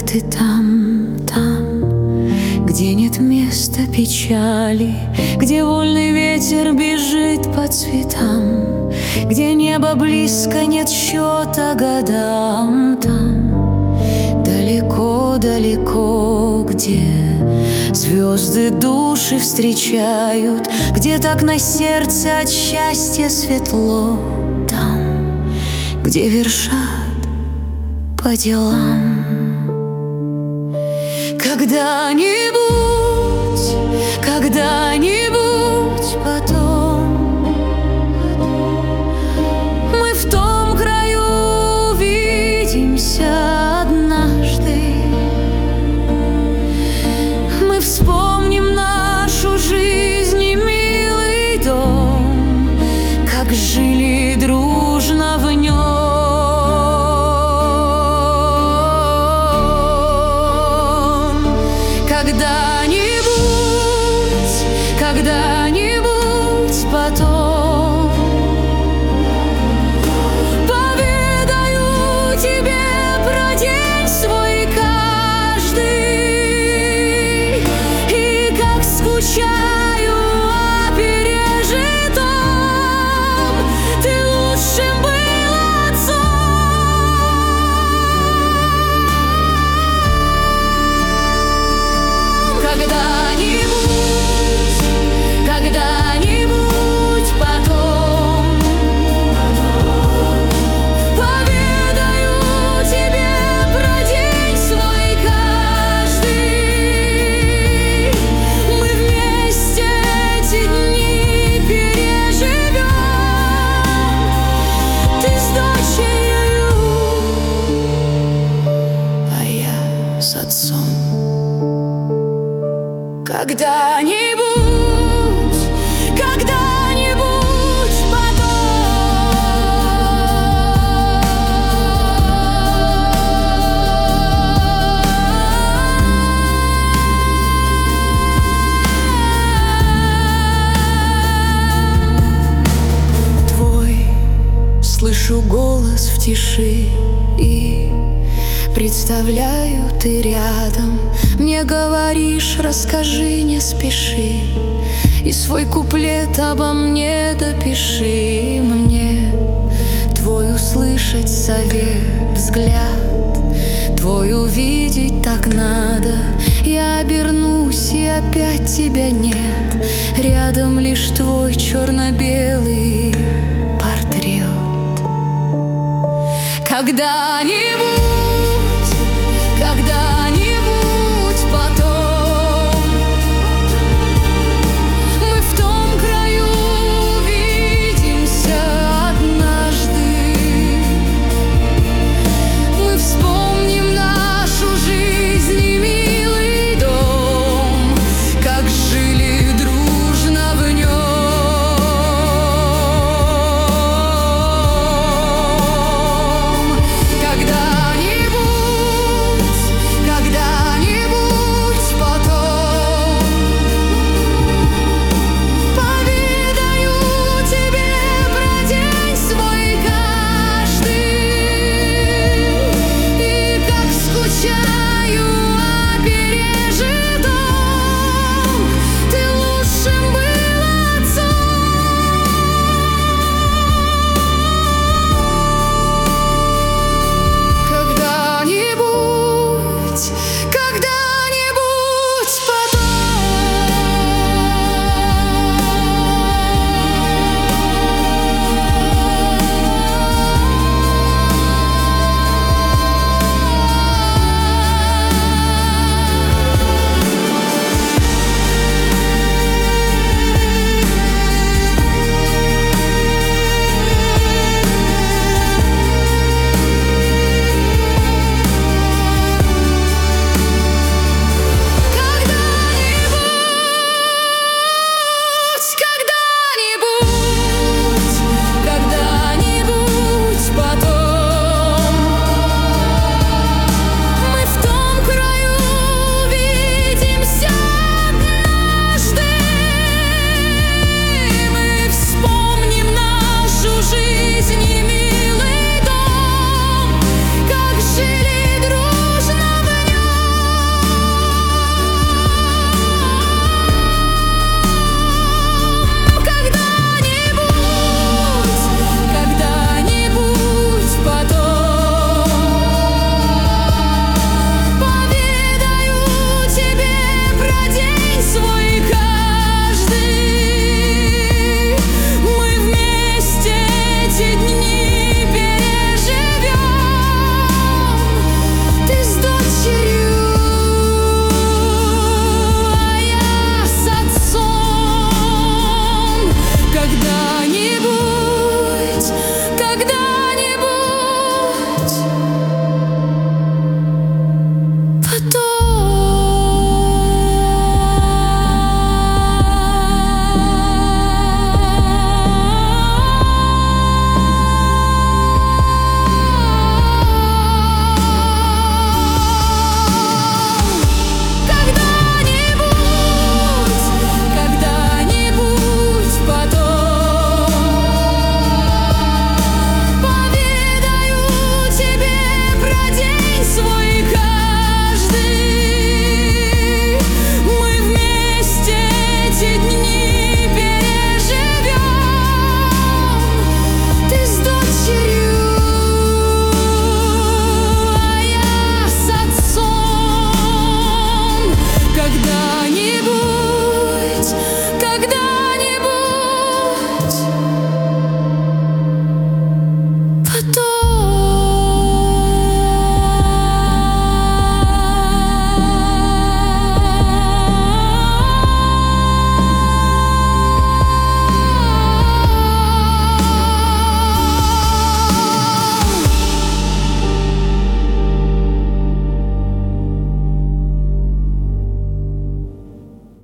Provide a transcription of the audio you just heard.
ты там, там, где нет места печали, где вольный ветер бежит по цветам, где небо близко, нет счета годам. Там далеко-далеко, где звезды души встречают, где так на сердце от счастья светло. Там, где вершат по делам. Когда-нибудь, когда-нибудь потом мы в том краю увидимся однажды. Мы вспомним нашу жизнь и милый дом, как жили дружно в нем. Когда-нибудь, когда-нибудь потом поведаю тебе про день свой каждый, и как скучаю о пережитом. Ты лучшим был отцом. Когда-нибудь, когда-нибудь потом поведаю тебе про день свой каждый. Мы вместе эти дни переживем. Ты с дочерью, а я с отцом. Когда-нибудь, когда-нибудь потом. Твой слышу голос в тиши и представляю, ты рядом. Мне говоришь, расскажи, не спеши, и свой куплет обо мне допиши. Мне твой услышать совет, взгляд твой увидеть так надо. Я обернусь, и опять тебя нет, рядом лишь твой черно-белый портрет. Когда-нибудь